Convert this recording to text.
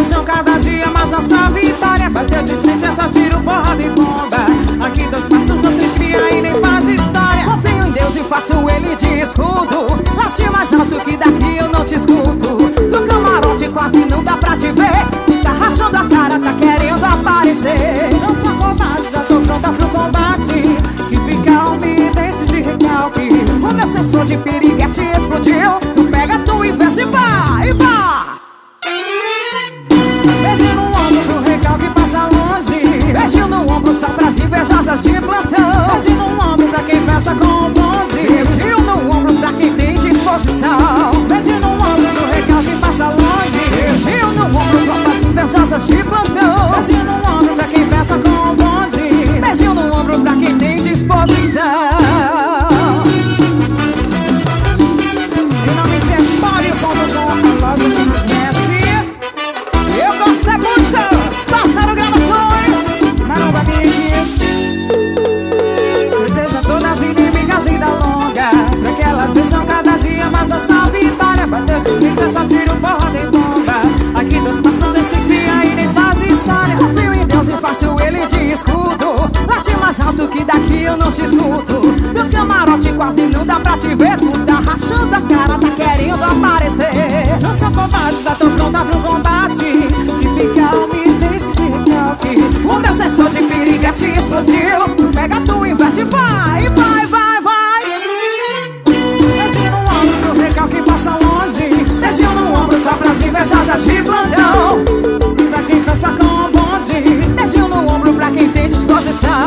são cada dia mais nossa vitória. Bateu de frente, só tiro, porrada e bomba. Aqui 2 passos não se cria e nem faz história. Confio em Deus e faço ele de escudo. Late mais alto que daqui eu não te escuto. No camarote quase não dá pra te ver. Tá rachando a cara, tá querendo aparecer. Não sou covarde, já tô pronta pro combate. Que fica umidência de recalque. O meu sensor de piriguete explodiu. Tu pega tu e vê se vai, vai. Beijo no ombro pro recalque passa longe. Beijo no ombro só pras invejosas de plantão. Beijo no ombro pra quem pensa com o bonde. Beijo no ombro pra quem tem disposição. Beijo no ombro pro recalque passa longe. Beijo no ombro só pras invejosas de plantão. Beijo no ombro pra quem pensa com o bonde. Beijo no ombro pra quem tem disposição. Finalmente é Polio.com, a loja que nos mexe. Eu gosto é muito, Pássaro Gravações, Maromba Mix. Deseja todas inimigas vida longa, pra que elas sejam cada dia mais nossa vitória. Bateu de frente, só tiro, porrada e bomba. Aqui 2 passos não se cria e nem faz história. Confio em Deus e faço ele de escudo. Late mais alto que daqui eu não te escuto. No camarote quase não dá pra te ver. Tu tá rachando a cara, tá querendo aparecer. Não sou covarde, já tô pronta pro combate. Que fica umidência de recalque. O meu sensor de piriguete explodiu. Pega tu, investe, vai, vai, vai, vai. Beijo no ombro pro recalque passa longe. Beijo no ombro só pras invejosas de plantão. Pra quem pensa com o bonde. Beijo no ombro pra quem tem disposição.